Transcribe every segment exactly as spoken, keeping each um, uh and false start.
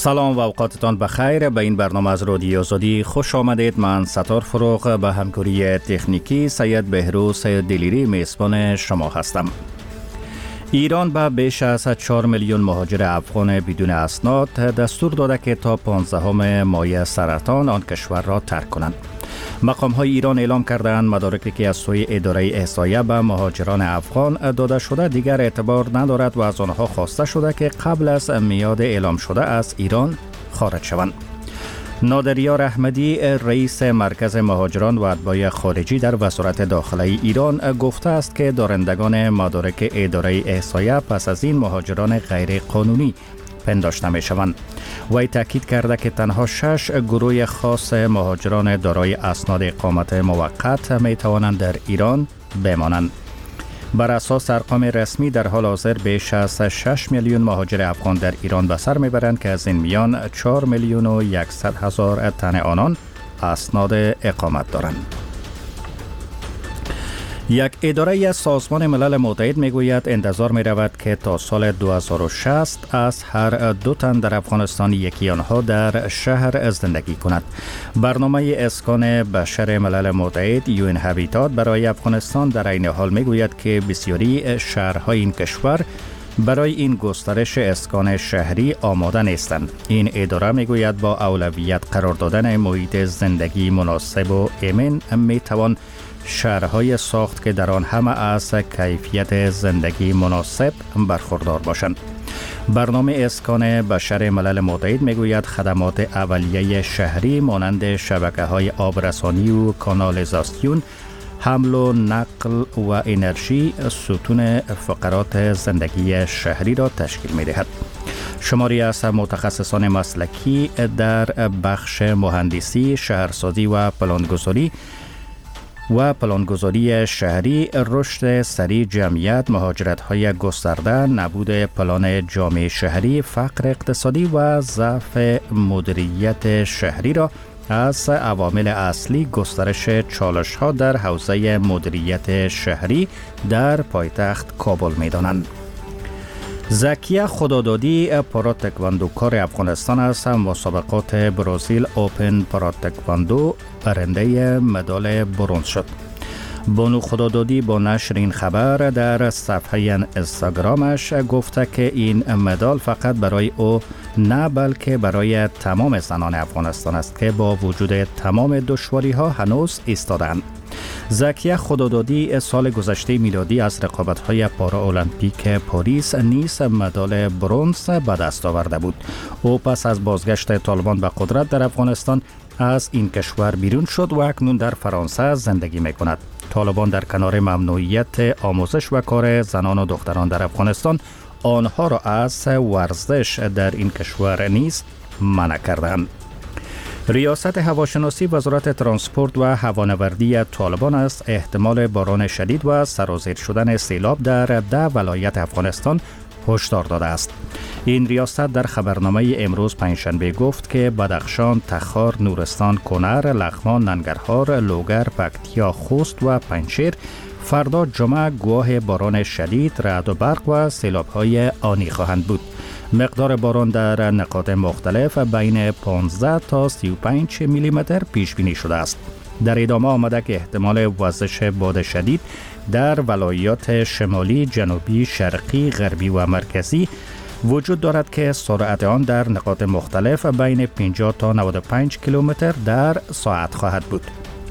سلام و اوقاتتان بخیر. به این برنامه از رادیو آزادی خوش آمدید. من ستار فروغ به همکاری تکنیکی سید بهروز دلیری میزبان شما هستم. ایران به بیش از چهار میلیون مهاجر افغان بدون اسناد دستور داده که تا پانزدهم ماه سرطان آن کشور را ترک کنند. مقام های ایران اعلام کردند مدارکی که از سوی اداره احصایه به مهاجران افغان داده شده دیگر اعتبار ندارد و از آنها خواسته شده که قبل از میعاد اعلام شده از ایران خارج شوند. نادریار احمدی رئیس مرکز مهاجران و اتباع خارجی در وزارت داخله ایران گفته است که دارندگان مدارک اداره احصایه پس از این مهاجران غیر قانونی پنداشته می شوند. وی تاکید کرده که تنها شش گروه خاص مهاجران دارای اسناد اقامت موقت می توانند در ایران بمانند. بر اساس ارقام رسمی در حال حاضر بیش از شش میلیون مهاجر افغان در ایران به سر میبرند که از این میان چهار میلیون و صد هزار تن آنان اسناد اقامت دارند. یک اداره از سازمان ملل متحد میگوید انتظار می رود که تا سال دو هزار و شصت از هر دو تن در افغانستان یکی آنها در شهر زندگی کند. برنامه اسکان بشر ملل متحد یو ان هابیتات برای افغانستان در این حال میگوید که بسیاری شهرهای این کشور برای این گسترش اسکان شهری آماده نیستند. این اداره میگوید با اولویت قرار دادن محیط زندگی مناسب و امن میتوان شهرهای ساخت که در آن همه از کیفیت زندگی مناسب برخوردار باشند. برنامه اسکان بشر ملل متحد میگوید خدمات اولیه شهری مانند شبکه‌های آبرسانی و کانالیزاسیون، حمل و نقل و انرژی ستون فقرات زندگی شهری را تشکیل می‌دهد. شماری از متخصصان مسلکی در بخش مهندسی، شهرسازی و پلانگذاری و پلانگذاری شهری، رشد سریع جمعیت، مهاجرت‌های گسترده، نبود پلان جامع شهری، فقر اقتصادی و ضعف مدیریت شهری را از عوامل اصلی گسترش چالش‌ها در حوزه مدیریت شهری در پایتخت کابل می‌دانند. زکیه خدادادی پاراتکواندوکار افغانستان از مسابقات برزیل اوپن پاراتکواندو برنده مدال برنز شد. بانو خدادادی با نشر این خبر در صفحه اینستاگرامش گفته که این مدال فقط برای او نه بلکه برای تمام زنان افغانستان است که با وجود تمام دشواری ها هنوز ایستادند. زکیه خدادادی سال گذشته میلادی از رقابت‌های پارا المپیک پاریس نیز مدال برنز به دست آورده بود. او پس از بازگشت طالبان به قدرت در افغانستان از این کشور بیرون شد و اکنون در فرانسه زندگی می‌کند. طالبان در کنار ممنوعیت آموزش و کار زنان و دختران در افغانستان آنها را از ورزش در این کشور نیز منع کردند. ریاست هواشناسی وزارت ترانسپورت و هوانوردی طالبان از احتمال باران شدید و سرازیر شدن سیلاب در ده ولایت افغانستان هشدار داده است. این ریاست در خبرنامه امروز پنجشنبه گفت که بدخشان، تخار، نورستان، کنر، لغمان، ننگرهار، لوگر، پکتیا، خوست و پنجشیر فردا جمعه گواه باران شدید، رعد و برق و سیلاب‌های آنی خواهند بود. مقدار باران در نقاط مختلف بین پانزده تا سی و پنج میلی متر پیش بینی شده است. در ادامه آمده که احتمال وزش باد شدید در ولایات شمالی، جنوبی، شرقی، غربی و مرکزی وجود دارد که سرعت آن در نقاط مختلف بین پنجاه تا نود و پنج کیلومتر در ساعت خواهد بود.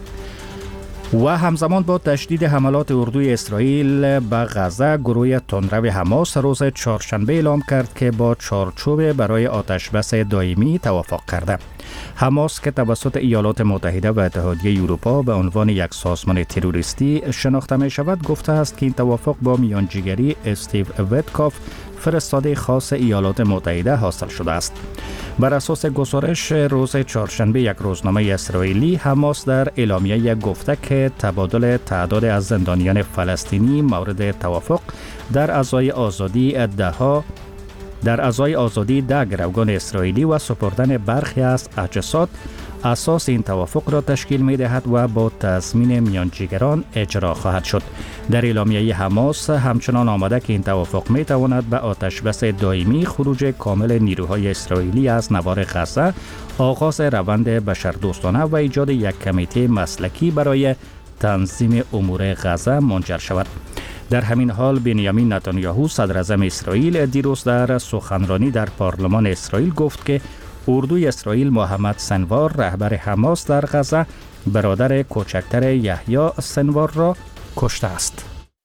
و همزمان با تشدید حملات اردوی اسرائیل به غزه، گروه تندرو حماس روز چهارشنبه اعلام کرد که با چارچوب برای آتشبس دائمی توافق کرده. حماس که توسط ایالات متحده و اتحادیه اروپا به عنوان یک سازمان تروریستی شناخته می شود گفته است که این توافق با میانجیگری استیو ویتکاف فرستاده خاص ایالات متحده حاصل شده است. بر اساس گزارش روز چهارشنبه یک روزنامه اسرائیلی، حماس در اعلامیه گفته که تبادل تعداد از زندانیان فلسطینی مورد توافق در ازای آزادی دهها در ازای آزادی ده گروگان اسرائیلی و سپردن برخی از اجساد اساس این توافق را تشکیل می دهد و با تضمین میانجیگران اجرا خواهد شد. در اعلامیه حماس همچنان آمده که این توافق می تواند به آتش بس دائمی، خروج کامل نیروهای اسرائیلی از نوار غزه، آغاز روند بشردوستانه و ایجاد یک کمیته مسلکی برای تنظیم امور غزه منجر شود. در همین حال بنیامین نتانیاهو صدر اعظم اسرائیل دیروز در سخنرانی در پارلمان اسرائیل گفت که اردوی اسرائیل محمد سنوار رهبر حماس در غزه برادر کوچکتر یحیی سنوار را کشته است.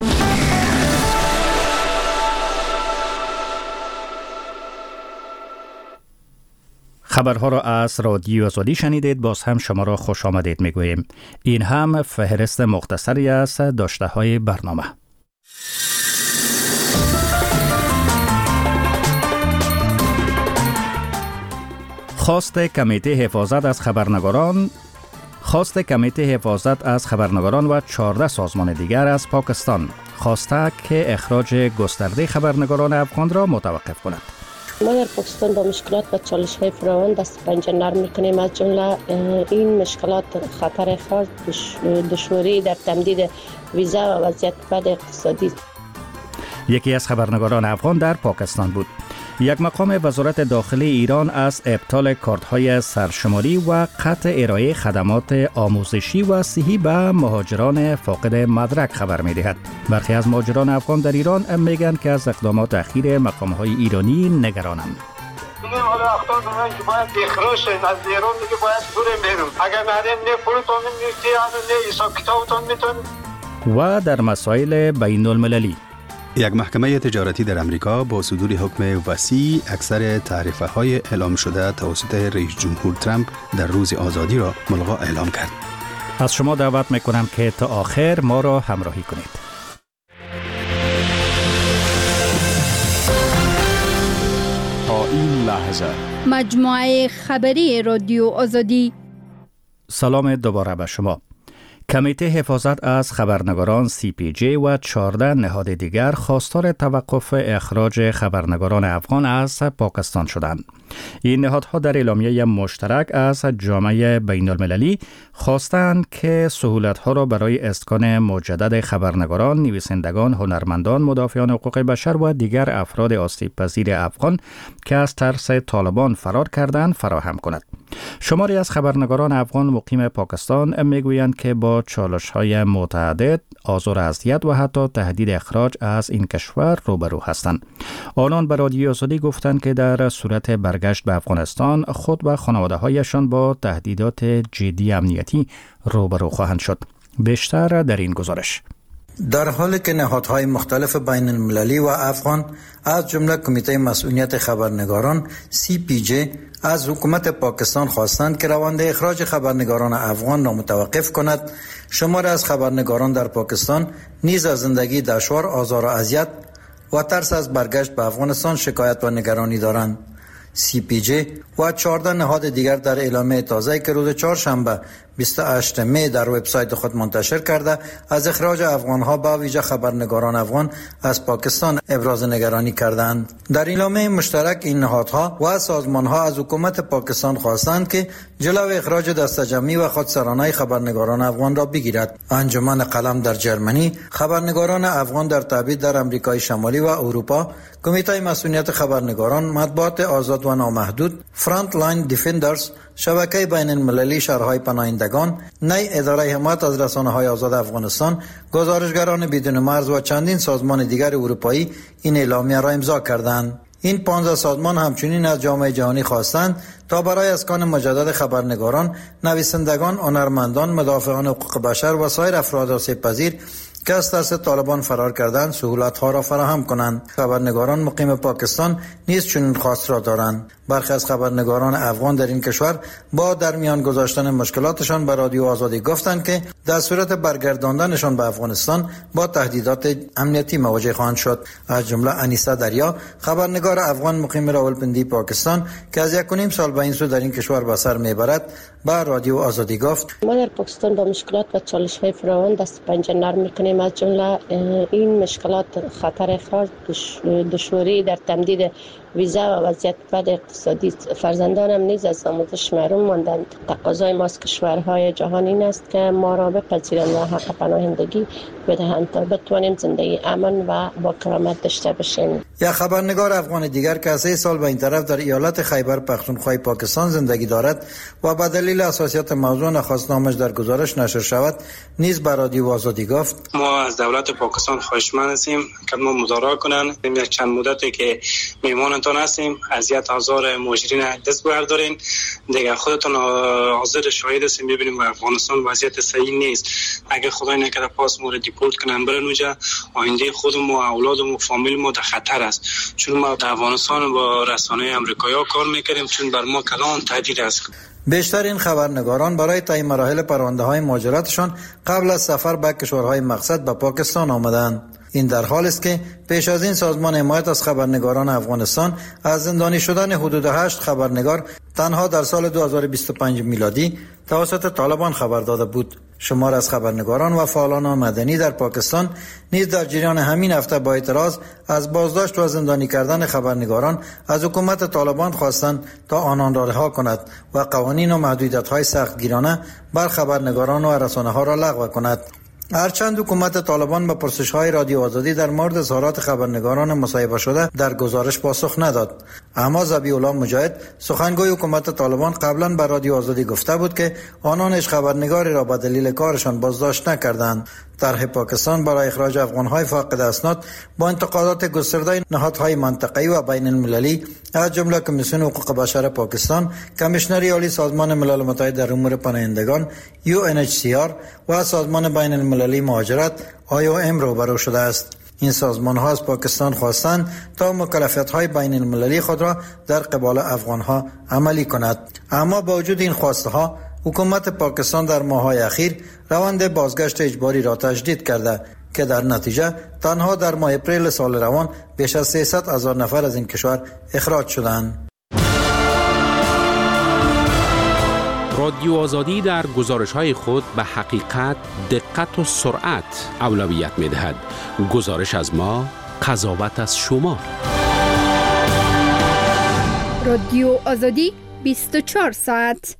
خبرها را از رادیو آزادی شنیدید. باز هم شما را خوش آمدید میگوییم. این هم فهرست مختصری از داشته های برنامه. خواست کمیته حفاظت از خبرنگاران خواست کمیته حفاظت از خبرنگاران و چهارده سازمان دیگر از پاکستان خواسته که اخراج گسترده خبرنگاران افغان را متوقف کند. ما در پاکستان با مشکلات و چالش‌های فراوان دست پنجه نرم می‌کنیم. از جمله این مشکلات خطر اخراج، دشواری در تمدید ویزا و وضعیت بد اقتصادی. یکی از خبرنگاران افغان در پاکستان بود. یک مقام وزارت داخلی ایران از ابطال کارت‌های سرشماری و قطع ارائه خدمات آموزشی و صحی به مهاجران فاقد مدرک خبر می‌دهد. برخی از مهاجران افغان در ایران میگن که از اقدامات اخیر مقام‌های ایرانی نگرانند. میگیم حالا اخطار دارن که باید اخراج شد از ایران، دیگه باید بریم بیرون. اگر نریم نه پولتون می‌گیرید نه حساب کتابتون میتون. و در مسائل بین المللی، یک محکمه تجارتی در امریکا با صدور حکم وسیع اکثر تعرفه های اعلام شده توسط رئیس جمهور ترامپ در روز آزادی را ملغا اعلام کرد. از شما دعوت میکنم که تا آخر ما را همراهی کنید. تا این لحظه مجموعه خبری رادیو آزادی. سلام دوباره به شما. کمیته حفاظت از خبرنگاران سی پی جی و چهارده نهاد دیگر خواستار توقف اخراج خبرنگاران افغان از پاکستان شدند. این نهادها در اعلامیه مشترک از جامعه بین المللی خواستند که سهولت‌ها را برای اسکان مجدد خبرنگاران، نویسندگان، هنرمندان، مدافعان حقوق بشر و دیگر افراد آسیب پذیر افغان که از ترس طالبان فرار کردند فراهم کند. شماری از خبرنگاران افغان مقیم پاکستان میگویند که با چالش‌های متعدد، آزار و اذیت و حتی تهدید اخراج از این کشور روبرو هستند. آنان به رادیو آزادی گفتند که در صورت برگشت به افغانستان خود و خانواده‌هایشان با تهدیدات جدی امنیتی روبرو خواهند شد. بیشتر در این گزارش. در حالی که نهادهای مختلف بین المللی و افغان از جمله کمیته مسئولیت خبرنگاران سی پی جی از حکومت پاکستان خواستند که روند اخراج خبرنگاران افغان را متوقف کند، شمار از خبرنگاران در پاکستان نیز از زندگی دشوار، آزار و اذیت و ترس از برگشت به افغانستان شکایت و نگرانی دارند. سی پی جی و چهارده نهاد دیگر در اعلامیه تازه که روز چهارشنبه بیست و هشتم می در وبسایت خود منتشر کرده از اخراج افغانها با ویژه خبرنگاران افغان از پاکستان ابراز نگرانی کردند. در اعلامیه مشترک این نهادها و سازمانها از حکومت پاکستان خواستند که جلو اخراج دسته‌جمعی و خودسرانه خبرنگاران افغان را بگیرد. انجمن قلم در جرمنی، خبرنگاران افغان در تبعید در امریکای شمالی و اروپا، کمیته مسئولیت خبرنگاران، مطبوعات آزاد و نامحدود، فرانت لاین دیفندرز، شبکه بین المللی شهرهای پناهندگان، نی اداره حمایت از رسانه‌های آزاد افغانستان، گزارشگران بدون مرز و چندین سازمان دیگر اروپایی این اعلامیه را امضا کردند. این پانزده سازمان همچنین از جامعه جهانی خواستند تا برای اسکان مجدد خبرنگاران، نویسندگان، هنرمندان، مدافعان حقوق بشر و سایر افراد آسیب پذیر که از ترس طالبان فرار کردند سهولت‌ها را فراهم کنند. خبرنگاران مقیم پاکستان نیز چنین خواست را دارند. برخی از خبرنگاران افغان در این کشور با در میان گذاشتن مشکلاتشان به رادیو آزادی گفتند که در صورت برگرداندنشان به افغانستان با تهدیدات امنیتی مواجه خواهند شد. از جمله انیسه دریا، خبرنگار افغان مقیم راولپنڈی پاکستان که از یک و نیم سال به این سو در این کشور به سر میبرد، به رادیو آزادی گفت: ما در پاکستان با مشکلات و چالش های فراوان دست پنجه نرم میکنیم. از جمله این مشکلات خطر اخراج، دشواری در تمدید ویزا و وضعیت بد اقتصادی فرزندانم نیز از آموزش محروم ماندند. تقاضای ما از کشورهای جهان این است که ما را بپذیرند و حق پناهندگی بدهند تا بتوانیم زندگی امن و با کرامت داشته باشیم. یک خبرنگار افغان دیگر که سه سال به این طرف در ایالت خیبر پختونخوا پاکستان زندگی دارد و به دلیل حساسیت موضوع نخواست نامش در گزارش نشر شود، نیز به رادیو آزادی گفت: ما از دولت پاکستان خواهشمند هستیم که ما مدارا کنند. یک چند مدتی که میمانتان هستیم، اذیت هزار مهاجرین دست بردارین دیگه. خودتون حاضر شاهد هستیم، ببینیم افغانستان وضعیت صحیح نیست. اگه خدای نکرده پاس ما رو دیپورت کنن برن اونجا، آینده خودم و اولادم و فامیل ما در خطر است. چون ما در افغانستان با رسانه آمریکایی کار میکردیم، چون بر ما کلان تهدید است. بیشتر این خبرنگاران برای تعیین مراحل پرونده های مهاجرتشان قبل از سفر به کشورهای مقصد به پاکستان آمدند. این در حالی است که پیش از این سازمان حمایت از خبرنگاران افغانستان از زندانی شدن حدود هشت خبرنگار تنها در سال دو هزار و بیست و پنج میلادی توسط طالبان خبر داده بود. شمار از خبرنگاران و فعالان مدنی در پاکستان نیز در جریان همین هفته با اعتراض از بازداشت و زندانی کردن خبرنگاران از حکومت طالبان خواستند تا آنان را رها کند و قوانین و محدودیت‌های سختگیرانه بر خبرنگاران و رسانه‌ها را لغو کند. هرچند حکومت طالبان به پرسش‌های رادیو آزادی در مورد اظهارات خبرنگاران مصاحبه شده در گزارش پاسخ نداد، اما ذبیح الله مجاهد سخنگوی حکومت طالبان قبلا به رادیو آزادی گفته بود که آنان هیچ خبرنگاری را به دلیل کارشان بازداشت نکردند. طرح پاکستان برای اخراج افغان‌های فاقد اسناد با انتقادات گسترده نهادهای منطقه‌ای و بین المللی از جمله کمیسیون حقوق بشر پاکستان، کمیشنری عالی سازمان ملل متحد در امور پناهندگان یو ان اچ سی آر و سازمان بین المللی مهاجرت آی او ام روبرو شده است. این سازمان‌ها از پاکستان خواستند تا مکلفیت‌های بین المللی خود را در قبال افغان‌ها عملی کند، اما با وجود این خواسته‌ها حکومت پاکستان در ماه‌های اخیر روند بازگشت اجباری را تجدید کرده که در نتیجه تنها در ماه اپریل سال روان بیش از سیصد هزار نفر از این کشور اخراج شدند. رادیو آزادی در گزارش‌های خود به حقیقت، دقت و سرعت اولویت می‌دهد. گزارش از ما، قضاوت از شما. رادیو آزادی بیست و چهار ساعت.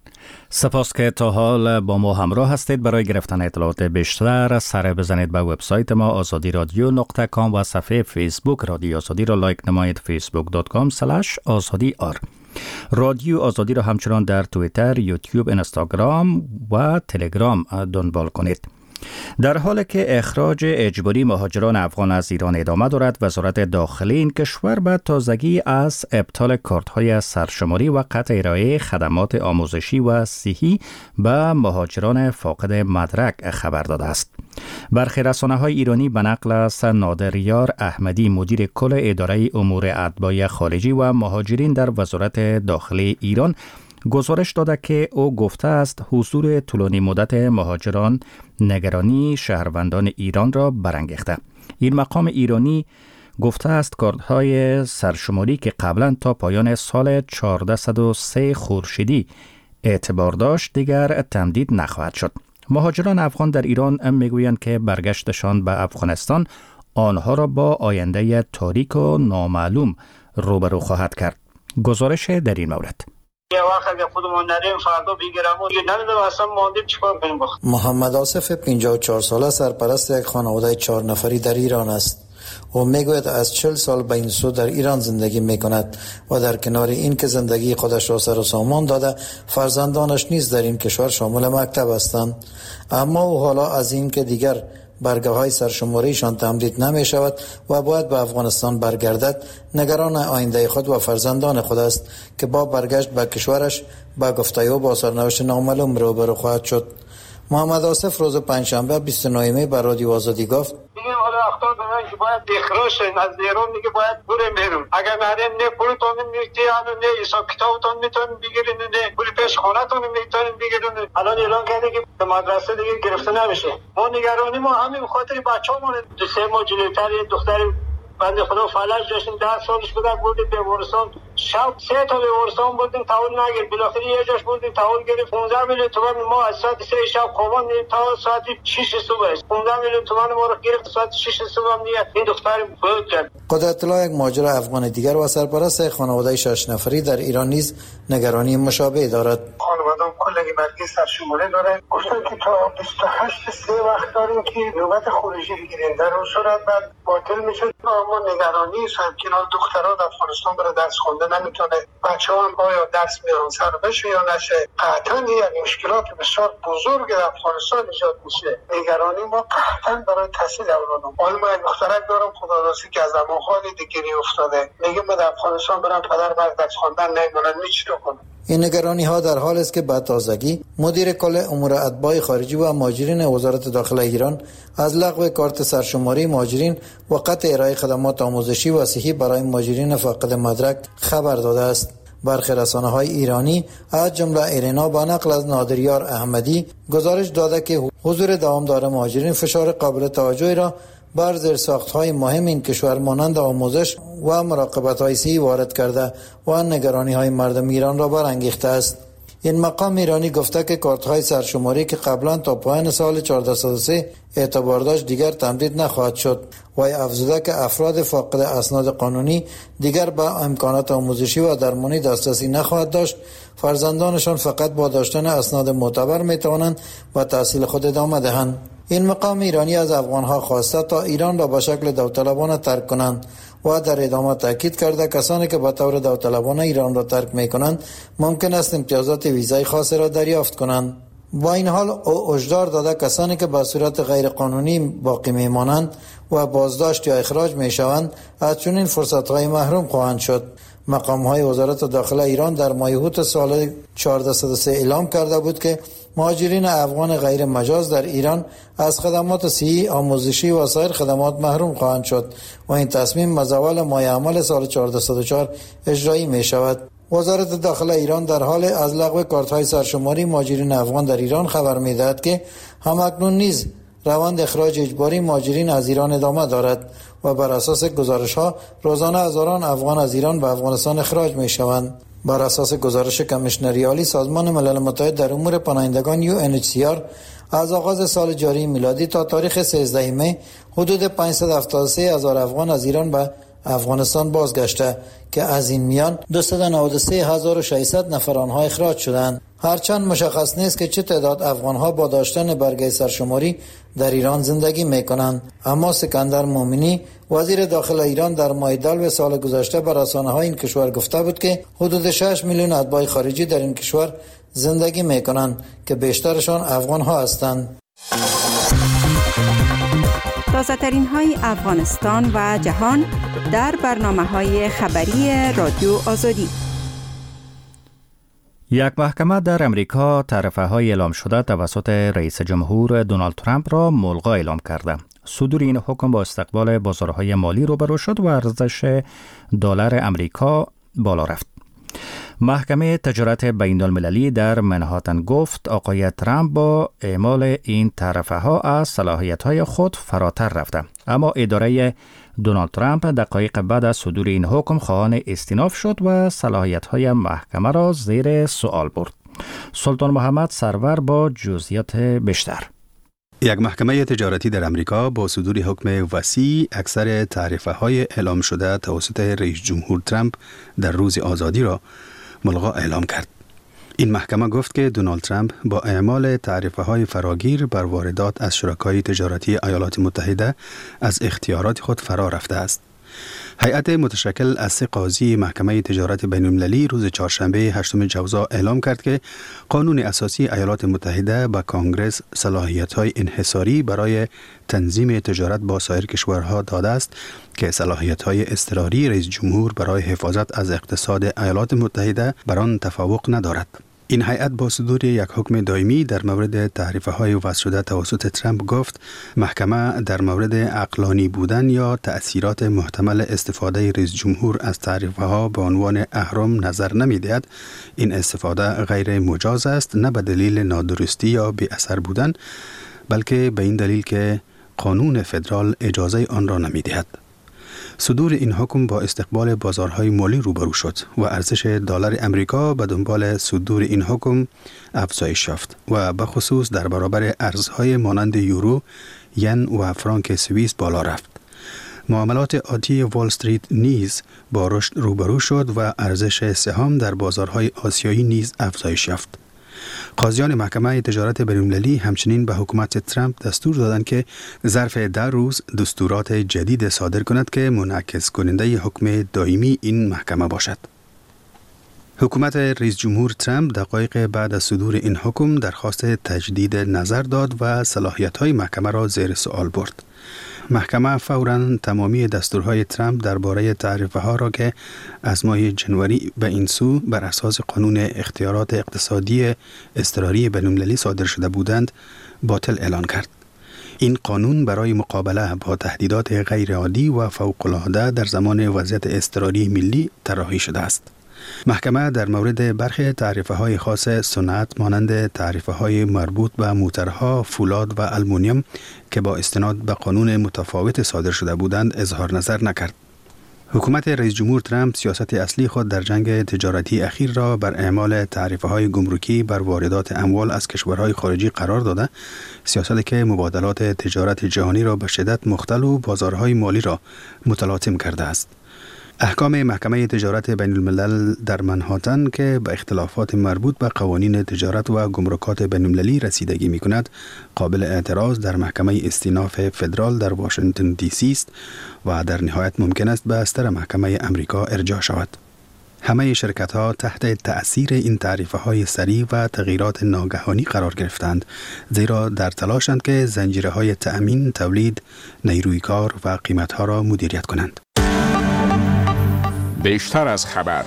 سپاس که تا حال با ما همراه هستید. برای گرفتن اطلاعات بیشتر سر بزنید به وبسایت ما آزادی رادیو نقطه کام و صفحه فیسبوک رادیو آزادی را لایک نمایید، فیسبوک دات کام اسلش آزادی آر. رادیو آزادی را همچنان در توییتر، یوتیوب، اینستاگرام و تلگرام دنبال کنید. در حالی که اخراج اجباری مهاجران افغان از ایران ادامه دارد، وزارت داخلی این کشور به تازگی از ابطال کارت‌های سرشماری و قطع ارائه خدمات آموزشی و صحی به مهاجران فاقد مدرک خبر داده است. برخی رسانه‌های ایرانی به نقل از نادریار احمدی، مدیر کل اداره امور اتباع خارجی و مهاجرین در وزارت داخلی ایران، گزارش داده که او گفته است حضور طولانی مدت مهاجران نگرانی شهروندان ایران را برانگیخته. این مقام ایرانی گفته است کارت‌های سرشماری که قبلا تا پایان سال چهارصد و سه خورشیدی اعتبار داشت دیگر تمدید نخواهد شد. مهاجران افغان در ایران میگویند که برگشتشان به افغانستان آنها را با آینده تاریک و نامعلوم روبرو خواهد کرد. گزارش در این مورد: یه وقت اگه خودمون نریم فردا بگیرم و دیگه نمیدونم اصلا ماندیم چیکار کنیم. محمد آصف پنجاه و چهار ساله سرپرست یک خانواده چهار نفری در ایران است. او میگوید از چهل سال به این سو در ایران زندگی میکند و در کنار این که زندگی خودش را سر و سامان داده، فرزندانش نیز در این کشور شامل مکتب هستند. اما او حالا از این که دیگر برگه های سرشماریشان تمدید نمی شود و باید به افغانستان برگردد، نگران آینده خود و فرزندان خود است که با برگشت به کشورش با گفتگو و با سرنوشت نامعلوم روبرو خواهد شد. محمد آصف روز پنجشنبه بیست و نه می بر رادیو آزادی گفت: دیگه حالا اختار دادن که باید اخراج شدن از ایران، دیگه باید بریم بیرون. اگر نریم نه پولتون میگیرن، نه حساب کتابتون میتونن بگیرن، نه پول پیش خونه‌تون میتونن بگیرن. الان اعلان کرده که به مدرسه دیگه گرفته نمیشه. ما نگرانی ما همین خاطر بچه‌مون دو سه ماه جلوتر دختر بنده خدا فلج داشتیم، ده سالش بود بردیم بیمارستان، شب سه تا بیمارستان بردیم تحویل نگرفت، بالاخره یه جاش بردیم تحویل گرفت پانزده میلیون تومان. ما از ساعت سه شب خواباندیم تا ساعت شش صبح است. پانزده میلیون تومان ما رو گرفت. ساعت شش صبح هم دیگه این دختر فوت کرد. قدرت الله یک ماجرا افغان دیگر و سرپرست خانواده شش نفری در ایران نیز نگرانی مشابه دارد. خانواده‌ام کلگی برگی سرشماری داره. گفتن که تا بیست و هشت سه وقت داریم که نوبت خروجی بگیریم. در اون صورت بعد باطل میشه. ما نگرانی هستیم که دخترها در افغانستان برای درس خونده نمیتونه. بچه‌ها هم آیا درس میرن سر بشه یا نشه. قطعاً یک مشکلات بسیار بزرگ در افغانستان ایجاد میشه. نگرانی ما قطعاً برای تحصیل اولادم. حالا من دخترک دارم خدا راضی که از زمان حالی دیگری افتاده. میگم من در افغانستان برم پدر مرد درس خواندن نمیدونن چی کنم. این نگرانی ها در حال است که به تازگی مدیر کل امور اتباع خارجی و مهاجرین وزارت داخله ایران از لغو کارت سرشماری مهاجرین و قطع ارائه خدمات آموزشی و صحی برای مهاجرین فاقد مدرک خبر داده است. برخی رسانه‌های ایرانی از جمله ایرنا با نقل از نادریار احمدی گزارش داده که حضور دوامدار مهاجرین فشار قابل توجهی را بر زیرساخت‌های مهم این کشور مانند آموزش و مراقبت‌های صحی وارد کرده و نگرانی‌های مردم ایران را برانگیخته است. این مقام ایرانی گفته که کارت‌های سرشماری که قبلا تا پایان سال چهارده صد و سه اعتبار داشت دیگر تمدید نخواهد شد و افزوده که افراد فاقد اسناد قانونی دیگر به امکانات آموزشی و درمانی دسترسی نخواهد داشت. فرزندانشان فقط با داشتن اسناد معتبر می‌توانند و تحصیل خود ادامه دهند. این مقام ایرانی از افغان‌ها خواسته تا ایران را به شکل داوطلبانه ترک کنند و در ادامه تاکید کرده کسانی که به طور داوطلبانه ایران را ترک می‌کنند ممکن است امتیازات ویزای خاص را دریافت کنند. با این حال او هشدار داده کسانی که به صورت غیر قانونی باقی میمانند و بازداشت یا اخراج میشوند از چنین فرصت‌های محروم خواهند شد. مقام‌های وزارت داخله ایران در ماه اوت سال چهارده صد و سه اعلام کرده بود که مهاجرین افغان غیر مجاز در ایران از خدمات صحی، آموزشی و سایر خدمات محروم خواهند شد و این تصمیم از اول ماه عمل سال چهارده صد و چهار اجرایی می شود. وزارت داخله ایران در حال از لغو کارت‌های سرشماری مهاجرین افغان در ایران خبر می‌دهد که همکنون نیز روند اخراج اجباری مهاجرین از ایران ادامه دارد و بر اساس گزارش‌ها روزانه هزاران افغان از ایران به افغانستان اخراج می‌شوند. بر اساس گزارش کمیشنری عالی سازمان ملل متحد در امور پناهندگان یو ان اچ سی آر از آغاز سال جاری میلادی تا تاریخ سیزده می حدود پانصد و هفتاد و سه هزار افغان از ایران به افغانستان بازگشته که از این میان دویست و نود و سه هزار و ششصد نفر آنها اخراج شدند. هرچند مشخص نیست که چه تعداد افغان‌ها با داشتن برگه سرشماری در ایران زندگی می‌کنند، اما سکندر مومنی وزیر داخله ایران در ماه دلو سال گذشته بر رسانه‌های این کشور گفته بود که حدود شش میلیون اتباع خارجی در این کشور زندگی می‌کنند که بیشترشان افغان‌ها هستند. تازه‌ترین های افغانستان و جهان در برنامه‌های خبری رادیو آزادی. یک محکمه در امریکا تعرفه های اعلام شده توسط رئیس جمهور دونالد ترامپ را ملغا اعلام کرده. صدور این حکم با استقبال بازارهای مالی روبرو شد و ارزش دلار امریکا بالا رفت. محکمه تجارت بین المللی در منهاتن گفت آقای ترامپ با اعمال این تعرفه ها از صلاحیت های خود فراتر رفته، اما اداره دونالد ترامپ دقایق بعد از صدور این حکم خواهان استیناف شد و صلاحیت های محکمه را زیر سوال برد. سلطان محمد سرور با جزئیات بیشتر. یک محکمه تجارتی در امریکا با صدور حکم وسیع اکثر تعرفه های اعلام شده توسط رئیس جمهور ترامپ در روز آزادی را ملغا اعلام کرد. این محکمه گفت که دونالد ترامپ با اعمال تعرفه های فراگیر بر واردات از شرکای تجارتی ایالات متحده از اختیارات خود فرا رفته است. هیئت متشکل از سه قاضی محکمه تجارت بین المللی روز چهارشنبه هشتم جوزا اعلام کرد که قانون اساسی ایالات متحده به کانگرس صلاحیت‌های انحصاری برای تنظیم تجارت با سایر کشورها داده است که صلاحیت‌های اضطراری رئیس جمهور برای حفاظت از اقتصاد ایالات متحده بر آن تفوق ندارد. این هیئت با صدور یک حکم دائمی در مورد تعرفه های وضع شده توسط ترامپ گفت محکمه در مورد عقلانی بودن یا تأثیرات محتمل استفاده رئیس جمهور از تعرفه ها به عنوان اهرم نظر نمی دهد. این استفاده غیر مجاز است، نه به دلیل نادرستی یا بی اثر بودن، بلکه به این دلیل که قانون فدرال اجازه آن را نمی دهد. صدور این حکم با استقبال بازارهای مالی روبرو شد و ارزش دلار امریکا به دنبال صدور این حکم افزایش یافت و به خصوص در برابر ارزهای مانند یورو، ین و فرانک سوئیس بالا رفت. معاملات عادی وال استریت نیز با رشد روبرو شد و ارزش سهام در بازارهای آسیایی نیز افزایش یافت. قاضیان محکمه تجارت بین‌المللی همچنین به حکومت ترامپ دستور دادند که ظرف ده روز دستورات جدید صادر کند که منعکس کننده حکم دائمی این محکمه باشد. حکومت رئیس جمهور ترامپ دقایق بعد از صدور این حکم درخواست تجدید نظر داد و صلاحیت‌های محکمه را زیر سوال برد. محکمه فوراً تمامی دستورهای ترامپ درباره تعرفه‌ها را که از ماه جنوری به این سو بر اساس قانون اختیارات اقتصادی اضطراری بین‌المللی صادر شده بودند باطل اعلان کرد. این قانون برای مقابله با تهدیدات غیرعادی و فوق‌العاده در زمان وضعیت اضطراری ملی طراحی شده است. محکمه در مورد برخی تعرفه‌های خاص صنعت مانند تعرفه‌های مربوط به موترها، فولاد و آلومینیوم که با استناد به قانون متفاوت صادر شده بودند اظهار نظر نکرد. حکومت رئیس جمهور ترامپ سیاست اصلی خود در جنگ تجارتی اخیر را بر اعمال تعرفه‌های گمرکی بر واردات اموال از کشورهای خارجی قرار داده، سیاستی که مبادلات تجارت جهانی را به شدت مختل و بازارهای مالی را متلاطم کرده است. احکام محکمه تجارت بین الملل در منهاتن که به اختلافات مربوط به قوانین تجارت و گمرکات بین المللی رسیدگی می کند قابل اعتراض در محکمه استیناف فدرال در واشنگتن دی سی است و در نهایت ممکن است به استر محکمه امریکا ارجاع شود. همه شرکت ها تحت تأثیر این تعرفه های سریع و تغییرات ناگهانی قرار گرفتند، زیرا در تلاشند که زنجیره های تأمین، تولید، نیروی کار و قیمت ها را مدیریت کنند. بیشتر از خبر.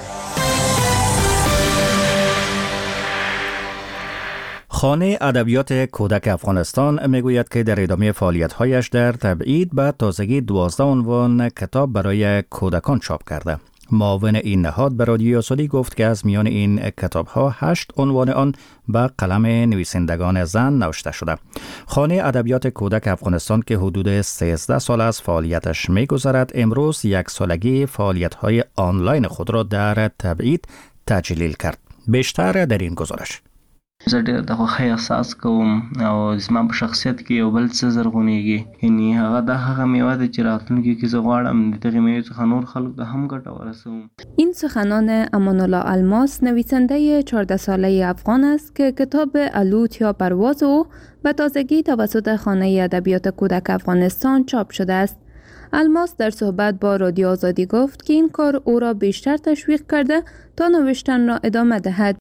خانه ادبیات کودک افغانستان میگوید که در ادامه فعالیت‌هایش در تبعید به تازگی دوازده عنوان کتاب برای کودکان چاپ کرده. معاون این نهاد به رادیوی آزادی گفت که از میان این کتاب‌ها هشت عنوان آن به قلم نویسندگان زن نوشته شده. خانه ادبیات کودک افغانستان که حدود سیزده سال از فعالیتش می‌گذرد، امروز یک سالگی فعالیت‌های آنلاین خود را در تبعید تجلیل کرد. بیشتر در این گزارش. زه ډېر د خوښۍ احساس کوم او زما په شخصیت کې یو بل څه زرغونېږي، یعنې هغه دا هغه میوه ده چې راتلونکي کې زه غواړم د دغې میوې څخه نور خلک ته هم ګټه ورسوم. این سخنان امان الله الماس، نویسنده چهارده ساله افغان است که کتاب الوت یا پرواز او به تازگی توسط خانه ادبیات کودک افغانستان چاپ شده است. الماس در صحبت با رادیو آزادی گفت که این کار او را بیشتر تشویق کرده تا نوشتن را ادامه دهد.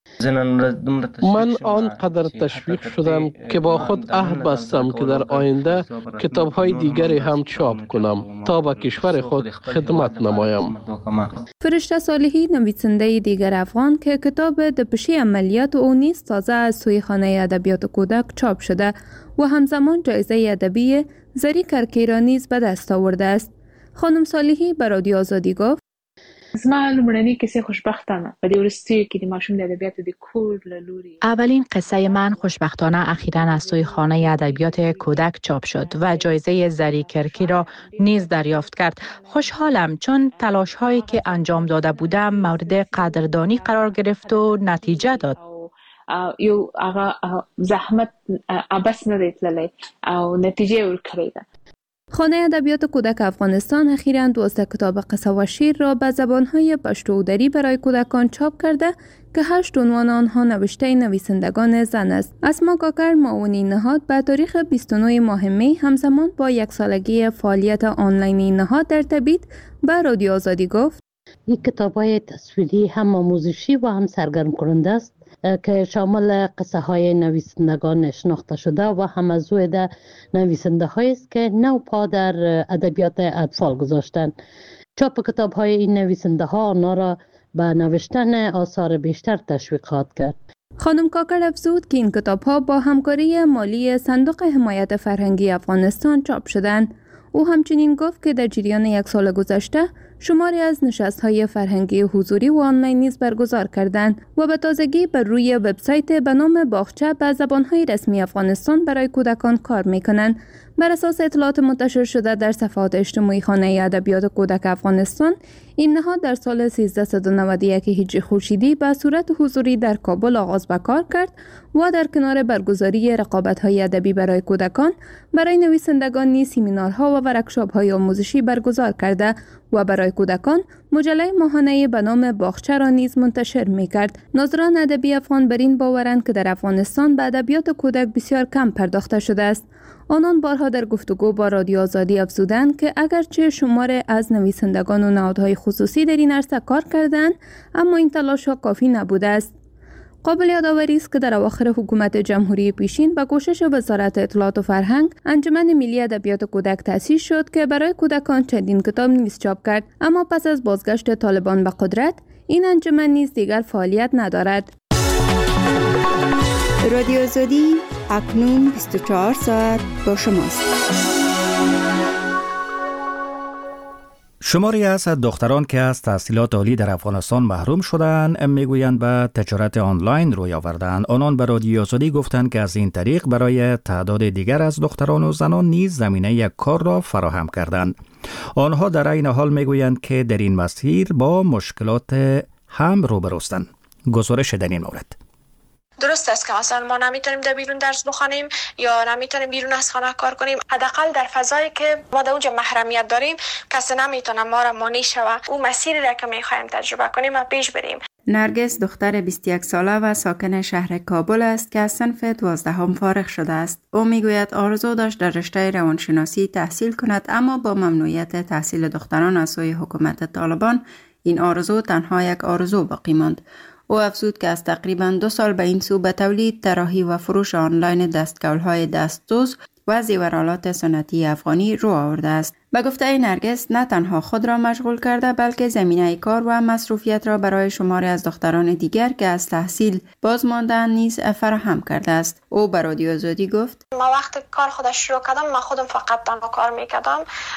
من آنقدر تشویق شدم که با خود عهد بستم که در آینده کتاب‌های دیگری هم چاپ کنم تا به کشور خود خدمت نمایم. فرشته صالحی، نویسنده دیگر افغان که کتاب دپشی عملیات او نیز تازه از سوی خانه ادبیات کودک چاپ شده و همزمان جایزه ادبی زری کرکی را نیز به دست آورده است. خانم صالحی به رادیو آزادی گفت: زما لومړنۍ کیسې خوشبختانه په دې وروستیو کې د ماشوم د ادبیاتو د کور له لوري. اولین قصه من خوشبختانه اخیراً از سوی خانه ادبیات کودک چاپ شد و جایزه زری کرکی را نیز دریافت کرد. خوشحالم چون تلاش هایی که انجام داده بودم مورد قدردانی قرار گرفت و نتیجه داد. یو هغه زحمت ابس نه دی تللی او نتیجه ورکړې ده. خانه ادبیات کودک افغانستان اخیراً دوازده کتاب قصه و شعر را به زبانهای پشتو و دری برای کودکان چاپ کرده که هشت عنوان آنها نوشته نویسندگان زن است. اسما کاکر، معاون این نهاد، به تاریخ بیست و نه ماه می همزمان با یک سالگی فعالیت آنلاین این نهاد در تبعید به رادیو آزادی گفت: این کتاب‌های تصویری هم آموزشی و هم سرگرم کننده است که شامل قصه های نویسندگان شناخته شده و هم از روی نویسنده هایی است که نو پا در ادبیات اطفال گذاشتند. چاپ کتاب های این نویسنده ها آنها را به نوشتن آثار بیشتر تشویق خواهد کرد. خانم کاکر افزود که این کتاب ها با همکاری مالی صندوق حمایت فرهنگی افغانستان چاپ شدند. او همچنین گفت که در جریان یک سال گذشته شماری از نشست‌های فرهنگی حضوری و آنلاین نیز برگزار کردند و به تازگی بر روی وبسایت به نام باغچه به زبان‌های رسمی افغانستان برای کودکان کار می‌کنند. بر اساس اطلاعات منتشر شده در صفحات اجتماعی خانه ادبیات کودک افغانستان، این نهاد در سال سیزده نود و یک هجری خورشیدی به صورت حضوری در کابل آغاز به کار کرد و در کنار برگزاری رقابت‌های ادبی برای کودکان، برای نویسندگان نیز سمینارها و ورکشاپ‌های آموزشی برگزار کرده و برای کودکان مجله ماهانه به نام باغچه را نیز منتشر می‌کرد. ناظران ادبی افغان بر این باورند که در افغانستان به ادبیات کودک بسیار کم پرداخته شده است. آنان بارها در گفتگو با رادیو آزادی افزودند که اگرچه شمار از نویسندگان و نهادهای خصوصی در این عرصه کار کردند، اما این تلاش‌ها کافی نبوده است. قابل یادآوری است که در اواخر حکومت جمهوری پیشین با کوشش وزارت اطلاعات و فرهنگ، انجمن ملی ادبیات کودک تأسیس شد که برای کودکان چندین کتاب نیز چاپ کرد، اما پس از بازگشت طالبان به قدرت، این انجمن نیز دیگر فعالیت ندارد. رادیو آزادی اکنون بیست و چهار ساعت با شماست. شماری از دختران که از تحصیلات عالی در افغانستان محروم شدند میگویند به تجارت آنلاین روی آوردند. آنان به رادیو آزادی گفتند که از این طریق برای تعداد دیگر از دختران و زنان نیز زمینه یک کار را فراهم کردند. آنها در این حال میگویند که در این مسیر با مشکلات هم روبروستند. گزارش در این مورد. درست است که مثلا ما نمیتونیم در بیرون درس بخونیم یا نمیتونیم بیرون از خانه کار کنیم. حداقل در فضایی که ما در اونجا محرمیت داریم، کسی نمیتونه ما را مانع شوه او مسیری را که میخوایم تجربه کنیم و پیش بریم. نرگس دختر بیست و یک ساله و ساکن شهر کابل است که از صنف دوازدهم فارغ شده است. او میگوید آرزو داشت در رشته روانشناسی تحصیل کند، اما با ممنوعیت تحصیل دختران از سوی حکومت طالبان این آرزو تنها یک آرزو باقی ماند. او افزود که از تقریباً دو سال به این سو به تولید، طراحی و فروش آنلاین دستکول‌های دستدوز و زیورآلات سنتی افغانی رو آورده است. به گفته نرگس، نه تنها خود را مشغول کرده بلکه زمینه کار و مصروفیت را برای شماری از دختران دیگر که از تحصیل باز ماندن نیز فراهم کرده است. او به رادیو آزادی گفت: ما وقتی کار خودش شروع کردم، من خودم فقط تنها کار میکردم،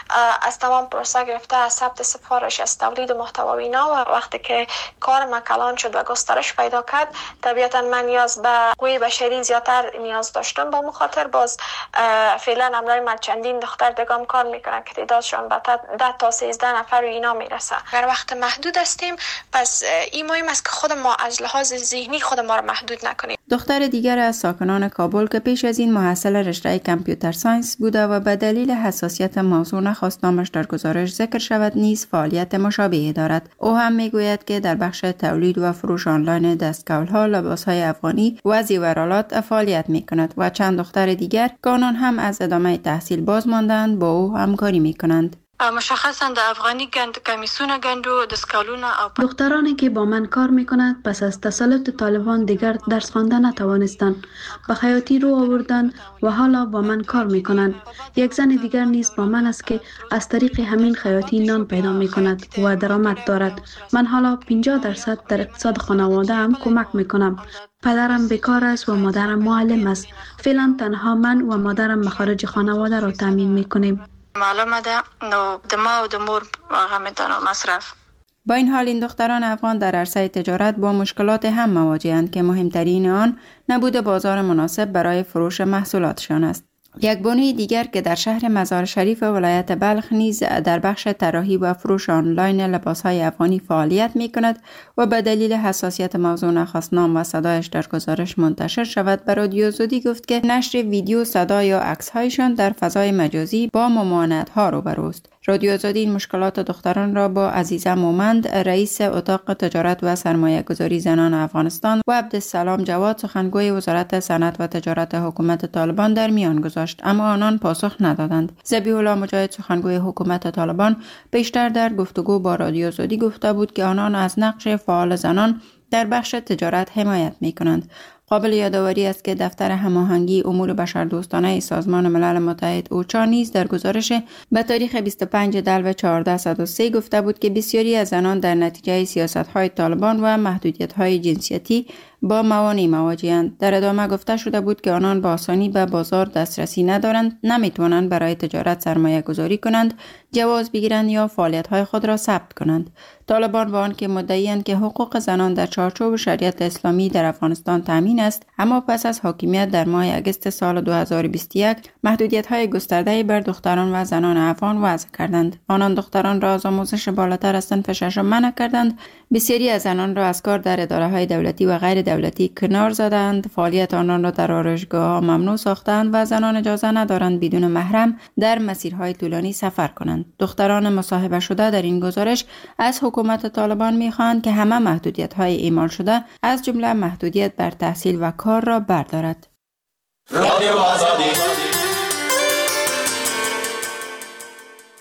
از تمام پروسه گرفته از ثبت سفارش، از تولید محتوا و اینا. و وقتی که کار من کلان شد و گسترش پیدا کرد، طبیعتا من نیاز به قوی بشری زیادتر نیاز داشتم. با مخاطر باز فعلا امروز من چندین دختر دگم کار میکنن که تعدادشان به ده تا سیزده نفر و اینا میرسه. اگر وقت محدود هستیم، پس این مهم است که خود ما از لحاظ ذهنی خود ما را محدود نکنیم. دختر دیگر از ساکنان کابل که پیش از این محصل رشته کامپیوتر ساینس بوده و به دلیل حساسیت موضوع نخواست نامش در گزارش ذکر شود، نیز فعالیت مشابهی دارد. او هم میگوید که در بخش تولید و فروش آنلاین دستکول‌ها، لباس‌های افغانی و زیورآلات فعالیت میکند و چند دختر دیگر که آنان هم از ادامه تحصیل باز ماندند با او همکاری میکنند. مشخصا در افغانی گند کمیسون گند و دستکولونه او دخترانی که با من کار میکنند پس از تسلط طالبان دیگر درس خواندن نتوانستند، به خیاطی رو آوردند و حالا با من کار میکنند. یک زن دیگر نیز با من است که از طریق همین خیاطی نان پیدا میکند و درآمد دارد. من حالا پنجاه درصد در اقتصاد خانواده هم کمک میکنم. پدرم بیکار است و مادرم معلم است. فعلا تنها من و مادرم مخارج خانواده را تامین میکنیم. معلومه ده نو دما و دمور واقع میتونم مصرف. با این حال این دختران افغان در عرصه تجارت با مشکلات هم مواجهند که مهمترین آن نبود بازار مناسب برای فروش محصولاتشان است. یک بانوی دیگر که در شهر مزار شریف ولایت بلخ نیز در بخش طراحی و فروش آنلاین لباسهای افغانی فعالیت می کند و به دلیل حساسیت موضوع نخواست نام و صدایش در گزارش منتشر شود، به رادیو آزادی گفت که نشر ویدیو، صدا یا عکس‌هایشان در فضای مجازی با ممانعت‌ها روبروست. رادیو آزادی این مشکلات دختران را با عزیزه مومند، رئیس اتاق تجارت و سرمایه گذاری زنان افغانستان، و عبدالسلام جواد، سخنگوی وزارت صنعت و تجارت حکومت طالبان در میان گذاشت، اما آنان پاسخ ندادند. ذبیح الله مجاهد، سخنگوی حکومت طالبان، بیشتر در گفتگو با رادیو آزادی گفته بود که آنان از نقش فعال زنان در بخش تجارت حمایت می‌کنند. قابل یادآوری است که دفتر هماهنگی امور بشردوستانه سازمان ملل متحد اوچا نیز در گزارش به تاریخ بیست و پنج دلو چهارده صد و سه گفته بود که بسیاری از زنان در نتیجه سیاست‌های طالبان و محدودیت‌های جنسیتی با موانع مواجهند. در ادامه گفته شده بود که آنان با آسانی به بازار دسترسی ندارند، نمیتوانند برای تجارت سرمایه گذاری کنند، جواز بگیرند یا فعالیت های خود را ثبت کنند. طالبان با آنکه مدعی‌اند که حقوق زنان در چارچوب شریعت اسلامی در افغانستان تامین است، اما پس از حاکمیت در ماه اگست سال دو هزار و بیست و یک محدودیت‌های گسترده‌ای بر دختران و زنان افغان وضع کردند. آنان دختران را از آموزش بالاتر از صنف ششم منع کردند. بسیاری از زنان را از کار در اداره‌های دولتی و غیر دولتی کنار زدند. فعالیت آنان را در آرایشگاه‌ها ممنوع ساختند و زنان اجازه ندارند بدون محرم در مسیرهای طولانی سفر کنند. دختران مصاحبه شده در این گزارش از حکومت طالبان می‌خواهند که همه محدودیت‌های اعمال شده از جمله محدودیت بر تحصیل و کار را بردارد. رادیو آزادی